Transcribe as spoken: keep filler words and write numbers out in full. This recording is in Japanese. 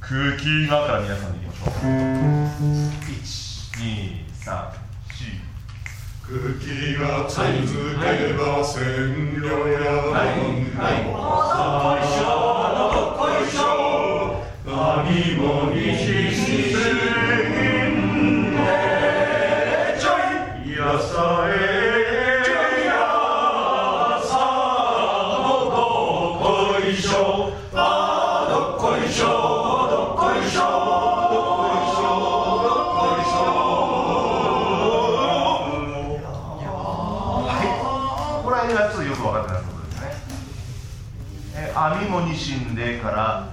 空気今から皆さんでいきましょう。いち、に、さん、よん。 空気が続けば千両やどっこいしょどっこいしょ何もにししてちょいやさえちょいやさどっこいしょあどっこいしょどっこいしょどっこいしょどっこいしょこれはちょっとよく分かってないことですね。えー、網もにしんでから